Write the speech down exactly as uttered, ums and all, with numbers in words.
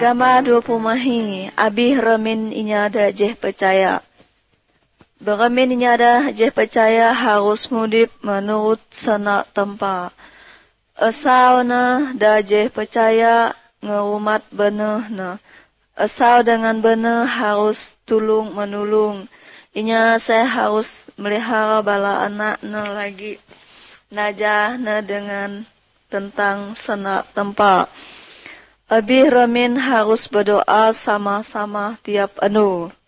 Agama dua pumahi, abih remin inya ada jeh percaya. Beremin inya ada jeh percaya harus mudip menurut sana tempa. Asal na da jeh percaya ngeumat benih na. Asal dengan benih harus tulung menulung. Inya saya harus melihara bala anak na lagi. Najah na dengan tentang sana tempa. Abih remin harus berdoa sama-sama tiap anu.